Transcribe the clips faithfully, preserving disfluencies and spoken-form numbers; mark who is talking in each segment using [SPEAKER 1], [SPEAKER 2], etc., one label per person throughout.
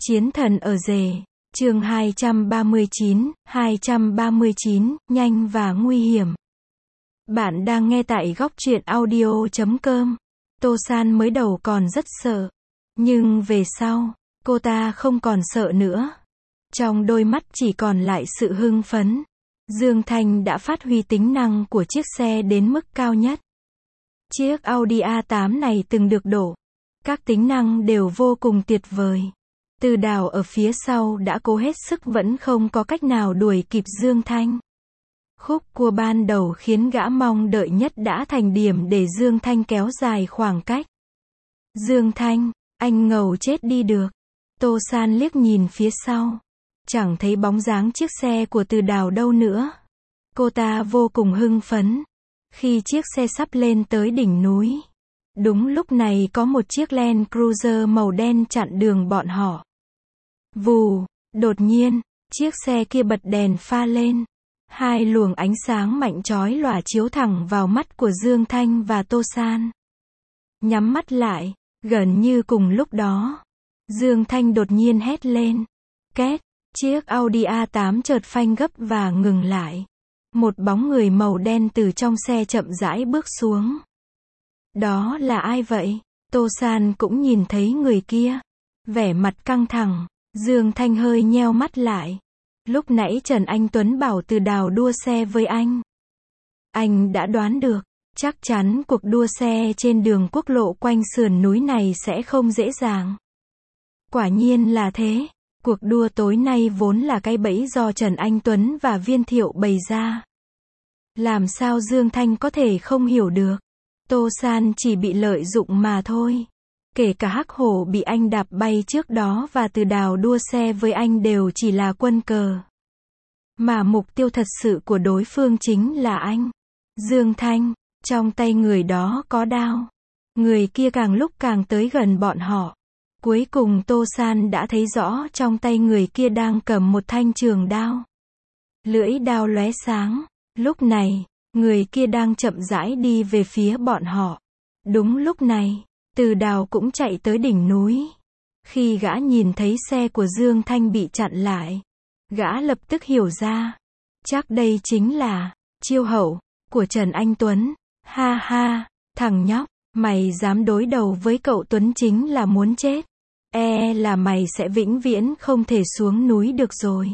[SPEAKER 1] Chiến thần ở rể, chương hai trăm ba mươi chín, hai trăm ba mươi chín, nhanh và nguy hiểm. Bạn đang nghe tại góc truyện audio chấm com. Tô San mới đầu còn rất sợ, nhưng về sau, cô ta không còn sợ nữa. Trong đôi mắt chỉ còn lại sự hưng phấn. Dương Thanh đã phát huy tính năng của chiếc xe đến mức cao nhất. Chiếc Audi a tám này từng được đổ. Các tính năng đều vô cùng tuyệt vời. Từ Đào ở phía sau đã cố hết sức vẫn không có cách nào đuổi kịp Dương Thanh. Khúc cua ban đầu khiến gã mong đợi nhất đã thành điểm để Dương Thanh kéo dài khoảng cách. Dương Thanh, anh ngầu chết đi được. Tô San liếc nhìn phía sau. Chẳng thấy bóng dáng chiếc xe của Từ Đào đâu nữa. Cô ta vô cùng hưng phấn. Khi chiếc xe sắp lên tới đỉnh núi. Đúng lúc này có một chiếc Land Cruiser màu đen chặn đường bọn họ. Vù, đột nhiên, chiếc xe kia bật đèn pha lên. Hai luồng ánh sáng mạnh chói lòa chiếu thẳng vào mắt của Dương Thanh và Tô San. Nhắm mắt lại, gần như cùng lúc đó, Dương Thanh đột nhiên hét lên. Két, chiếc Audi a tám chợt phanh gấp và ngừng lại. Một bóng người màu đen từ trong xe chậm rãi bước xuống. Đó là ai vậy? Tô San cũng nhìn thấy người kia. Vẻ mặt căng thẳng, Dương Thanh hơi nheo mắt lại. Lúc nãy Trần Anh Tuấn bảo Từ Đào đua xe với anh. Anh đã đoán được, chắc chắn cuộc đua xe trên đường quốc lộ quanh sườn núi này sẽ không dễ dàng. Quả nhiên là thế, cuộc đua tối nay vốn là cái bẫy do Trần Anh Tuấn và Viên Thiệu bày ra. Làm sao Dương Thanh có thể không hiểu được? Tô San chỉ bị lợi dụng mà thôi. Kể cả Hắc Hổ bị anh đạp bay trước đó và Từ Đào đua xe với anh đều chỉ là quân cờ. Mà mục tiêu thật sự của đối phương chính là anh. Dương Thanh, trong tay người đó có đao. Người kia càng lúc càng tới gần bọn họ. Cuối cùng Tô San đã thấy rõ trong tay người kia đang cầm một thanh trường đao. Lưỡi đao lóe sáng. Lúc này, người kia đang chậm rãi đi về phía bọn họ. Đúng lúc này, Từ Đào cũng chạy tới đỉnh núi. Khi gã nhìn thấy xe của Dương Thanh bị chặn lại, gã lập tức hiểu ra. Chắc đây chính là chiêu hậu của Trần Anh Tuấn. Ha ha, thằng nhóc, mày dám đối đầu với cậu Tuấn chính là muốn chết. E là mày sẽ vĩnh viễn không thể xuống núi được rồi.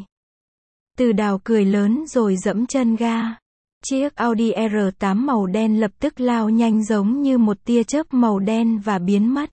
[SPEAKER 1] Từ Đào cười lớn rồi giẫm chân ga. Chiếc Audi R tám màu đen lập tức lao nhanh giống như một tia chớp màu đen và biến mất.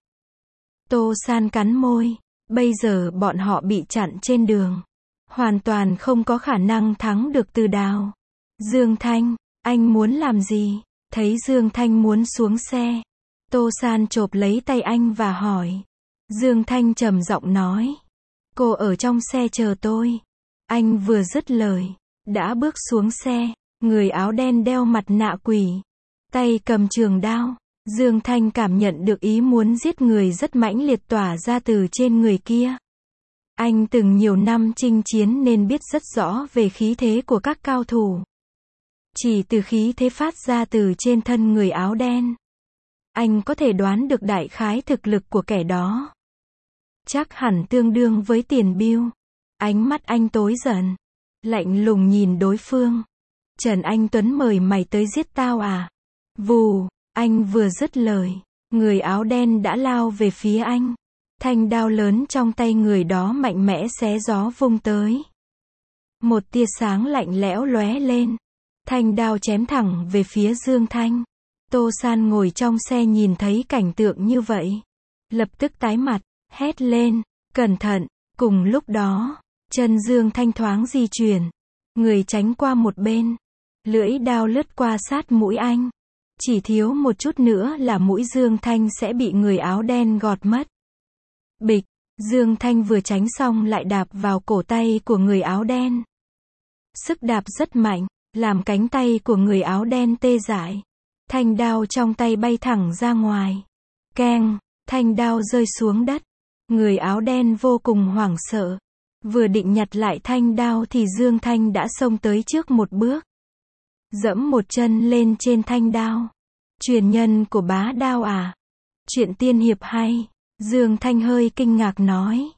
[SPEAKER 1] Tô San cắn môi. Bây giờ bọn họ bị chặn trên đường. Hoàn toàn không có khả năng thắng được Từ Đào. Dương Thanh, anh muốn làm gì? Thấy Dương Thanh muốn xuống xe. Tô San chộp lấy tay anh và hỏi. Dương Thanh trầm giọng nói. Cô ở trong xe chờ tôi. Anh vừa dứt lời, đã bước xuống xe. Người áo đen đeo mặt nạ quỷ, tay cầm trường đao. Dương Thanh cảm nhận được ý muốn giết người rất mãnh liệt tỏa ra từ trên người kia. Anh từng nhiều năm chinh chiến nên biết rất rõ về khí thế của các cao thủ. Chỉ từ khí thế phát ra từ trên thân người áo đen, anh có thể đoán được đại khái thực lực của kẻ đó. Chắc hẳn tương đương với Tiền Biêu. Ánh mắt anh tối dần, lạnh lùng nhìn đối phương. Trần Anh Tuấn mời mày tới giết tao à? Vù, anh vừa dứt lời, người áo đen đã lao về phía anh. Thanh đao lớn trong tay người đó mạnh mẽ xé gió vung tới. Một tia sáng lạnh lẽo lóe lên. Thanh đao chém thẳng về phía Dương Thanh. Tô San ngồi trong xe nhìn thấy cảnh tượng như vậy. Lập tức tái mặt, hét lên, cẩn thận. Cùng lúc đó, chân Dương Thanh thoáng di chuyển. Người tránh qua một bên. Lưỡi đao lướt qua sát mũi anh. Chỉ thiếu một chút nữa là mũi Dương Thanh sẽ bị người áo đen gọt mất. Bịch, Dương Thanh vừa tránh xong lại đạp vào cổ tay của người áo đen. Sức đạp rất mạnh, làm cánh tay của người áo đen tê dại. Thanh đao trong tay bay thẳng ra ngoài. Keng, thanh đao rơi xuống đất. Người áo đen vô cùng hoảng sợ. Vừa định nhặt lại thanh đao thì Dương Thanh đã xông tới trước một bước. Dẫm một chân lên trên thanh đao. Truyền nhân của bá đao à? Chuyện tiên hiệp hay. Dương Thanh hơi kinh ngạc nói.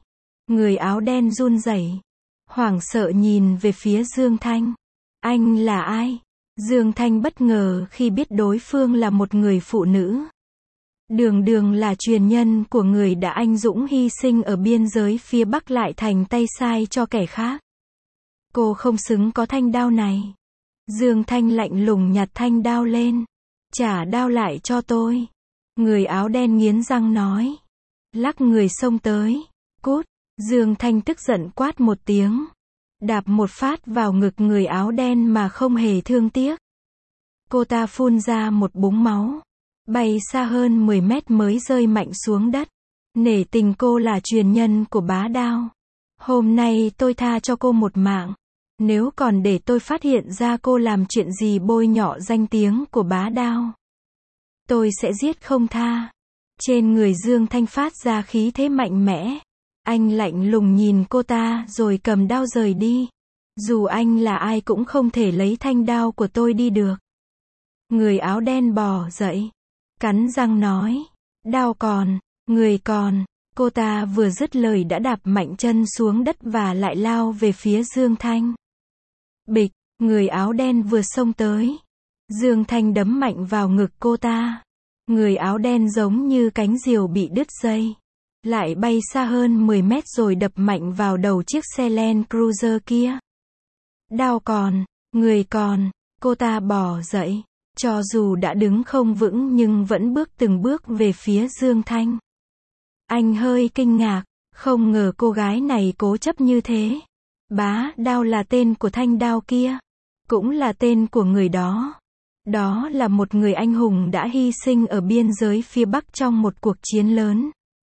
[SPEAKER 1] Người áo đen run rẩy, hoảng sợ nhìn về phía Dương Thanh. Anh là ai? Dương Thanh bất ngờ khi biết đối phương là một người phụ nữ. Đường đường là truyền nhân của người đã anh dũng hy sinh ở biên giới phía Bắc lại thành tay sai cho kẻ khác. Cô không xứng có thanh đao này. Dương Thanh lạnh lùng nhặt thanh đao lên. Trả đao lại cho tôi. Người áo đen nghiến răng nói. Lắc người xông tới. Cút. Dương Thanh tức giận quát một tiếng. Đạp một phát vào ngực người áo đen mà không hề thương tiếc. Cô ta phun ra một búng máu. Bay xa hơn mười mét mới rơi mạnh xuống đất. Nể tình cô là truyền nhân của Bá Đao. Hôm nay tôi tha cho cô một mạng. Nếu còn để tôi phát hiện ra cô làm chuyện gì bôi nhọ danh tiếng của Bá Đao, tôi sẽ giết không tha. Trên người Dương Thanh phát ra khí thế mạnh mẽ. Anh lạnh lùng nhìn cô ta rồi cầm đao rời đi. Dù anh là ai cũng không thể lấy thanh đao của tôi đi được. Người áo đen bò dậy. Cắn răng nói. Đao còn, người còn. Cô ta vừa dứt lời đã đạp mạnh chân xuống đất và lại lao về phía Dương Thanh. Bịch, người áo đen vừa xông tới. Dương Thanh đấm mạnh vào ngực cô ta. Người áo đen giống như cánh diều bị đứt dây. Lại bay xa hơn mười mét rồi đập mạnh vào đầu chiếc xe Land Cruiser kia. Đao còn, người còn. Cô ta bò dậy. Cho dù đã đứng không vững nhưng vẫn bước từng bước về phía Dương Thanh. Anh hơi kinh ngạc, không ngờ cô gái này cố chấp như thế. Bá Đao là tên của thanh đao kia, cũng là tên của người đó. Đó là một người anh hùng đã hy sinh ở biên giới phía Bắc trong một cuộc chiến lớn.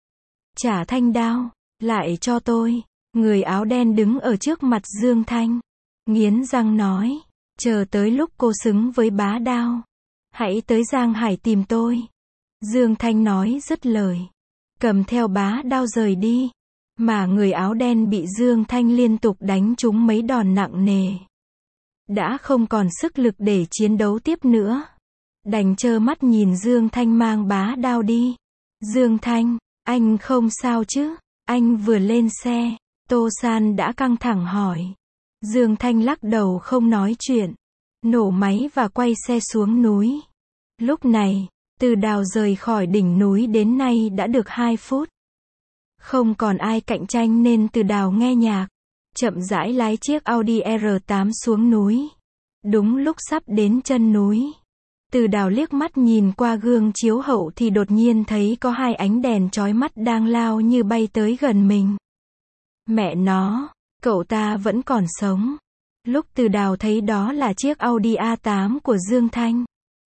[SPEAKER 1] Trả thanh đao, lại cho tôi. Người áo đen đứng ở trước mặt Dương Thanh. Nghiến răng nói, chờ tới lúc cô xứng với Bá Đao. Hãy tới Giang Hải tìm tôi. Dương Thanh nói dứt lời. Cầm theo Bá Đao rời đi. Mà người áo đen bị Dương Thanh liên tục đánh trúng mấy đòn nặng nề. Đã không còn sức lực để chiến đấu tiếp nữa. Đành trơ mắt nhìn Dương Thanh mang Bá Đao đi. Dương Thanh, anh không sao chứ? Anh vừa lên xe. Tô San đã căng thẳng hỏi. Dương Thanh lắc đầu không nói chuyện. Nổ máy và quay xe xuống núi. Lúc này, Từ Đào rời khỏi đỉnh núi đến nay đã được hai phút. Không còn ai cạnh tranh nên Từ Đào nghe nhạc. Chậm rãi lái chiếc Audi R tám xuống núi. Đúng lúc sắp đến chân núi. Từ Đào liếc mắt nhìn qua gương chiếu hậu thì đột nhiên thấy có hai ánh đèn chói mắt đang lao như bay tới gần mình. Mẹ nó, cậu ta vẫn còn sống. Lúc Từ Đào thấy đó là chiếc Audi A tám của Dương Thanh.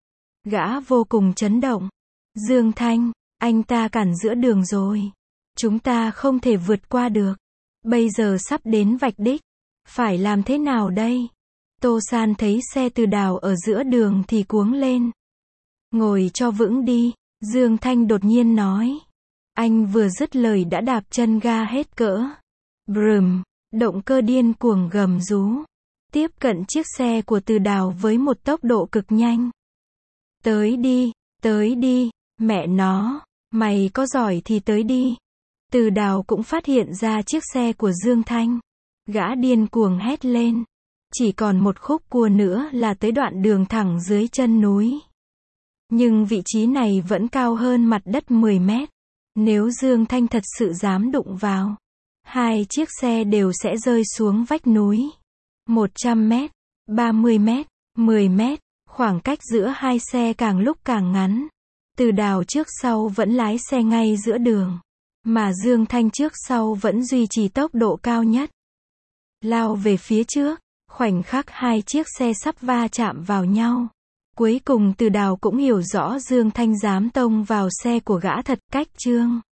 [SPEAKER 1] Gã vô cùng chấn động. Dương Thanh, anh ta cản giữa đường rồi. Chúng ta không thể vượt qua được. Bây giờ sắp đến vạch đích. Phải làm thế nào đây? Tô San thấy xe Từ Đào ở giữa đường thì cuống lên. Ngồi cho vững đi, Dương Thanh đột nhiên nói. Anh vừa dứt lời đã đạp chân ga hết cỡ. Brum, động cơ điên cuồng gầm rú. Tiếp cận chiếc xe của Từ Đào với một tốc độ cực nhanh. Tới đi, tới đi, mẹ nó, mày có giỏi thì tới đi. Từ Đào cũng phát hiện ra chiếc xe của Dương Thanh. Gã điên cuồng hét lên. Chỉ còn một khúc cua nữa là tới đoạn đường thẳng dưới chân núi. Nhưng vị trí này vẫn cao hơn mặt đất mười mét. Nếu Dương Thanh thật sự dám đụng vào, hai chiếc xe đều sẽ rơi xuống vách núi. một trăm mét, ba mươi mét, mười mét, khoảng cách giữa hai xe càng lúc càng ngắn. Từ Đào trước sau vẫn lái xe ngay giữa đường. Mà Dương Thanh trước sau vẫn duy trì tốc độ cao nhất. Lao về phía trước, khoảnh khắc hai chiếc xe sắp va chạm vào nhau. Cuối cùng Từ Đào cũng hiểu rõ Dương Thanh dám tông vào xe của gã thật cách trương.